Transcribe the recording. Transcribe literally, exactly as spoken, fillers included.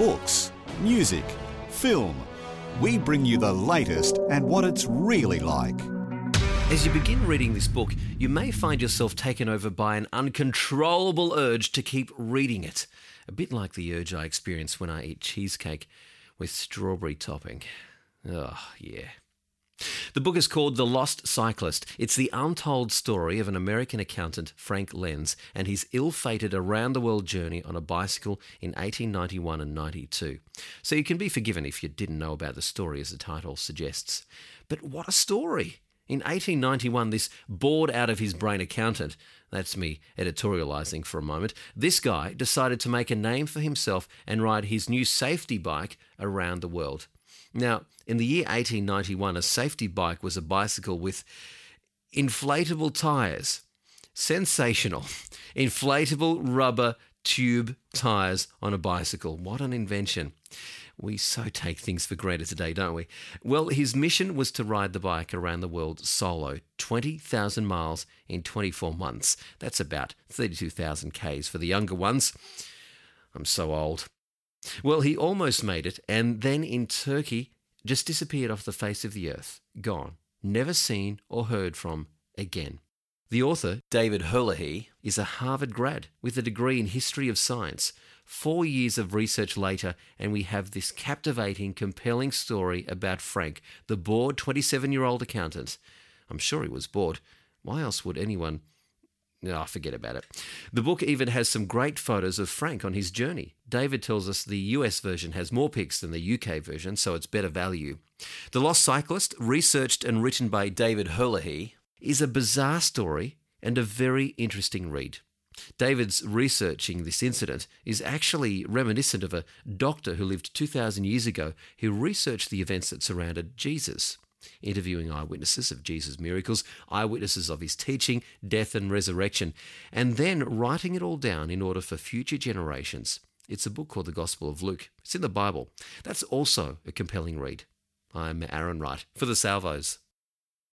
books, music, film. We bring you the latest and what it's really like. As you begin reading this book, you may find yourself taken over by an uncontrollable urge to keep reading it. A bit like the urge I experience when I eat cheesecake with strawberry topping. Oh, yeah. The book is called The Lost Cyclist. It's the untold story of an American accountant, Frank Lenz, and his ill-fated around-the-world journey on a bicycle in eighteen ninety-one and ninety-two. So you can be forgiven if you didn't know about the story, as the title suggests. But what a story! In eighteen ninety-one, this bored-out-of-his-brain accountant, that's me editorialising for a moment, this guy decided to make a name for himself and ride his new safety bike around the world. Now, in the year eighteen ninety-one, a safety bike was a bicycle with inflatable tyres. Sensational. Inflatable rubber tube tyres on a bicycle. What an invention. We so take things for granted today, don't we? Well, his mission was to ride the bike around the world solo, twenty thousand miles in twenty-four months. That's about thirty-two thousand kays for the younger ones. I'm so old. Well, he almost made it, and then in Turkey, just disappeared off the face of the earth. Gone. Never seen or heard from again. The author, David Herlihy, is a Harvard grad with a degree in history of science. Four years of research later, and we have this captivating, compelling story about Frank, the bored twenty-seven-year-old accountant. I'm sure he was bored. Why else would anyone... Oh, forget about it. The book even has some great photos of Frank on his journey. David tells us the U S version has more pics than the U K version, so it's better value. The Lost Cyclist, researched and written by David Herlihy, is a bizarre story and a very interesting read. David's researching this incident is actually reminiscent of a doctor who lived two thousand years ago who researched the events that surrounded Jesus, interviewing eyewitnesses of Jesus' miracles, eyewitnesses of his teaching, death and resurrection, and then writing it all down in order for future generations. It's a book called The Gospel of Luke. It's in the Bible. That's also a compelling read. I'm Aaron Wright for the Salvos.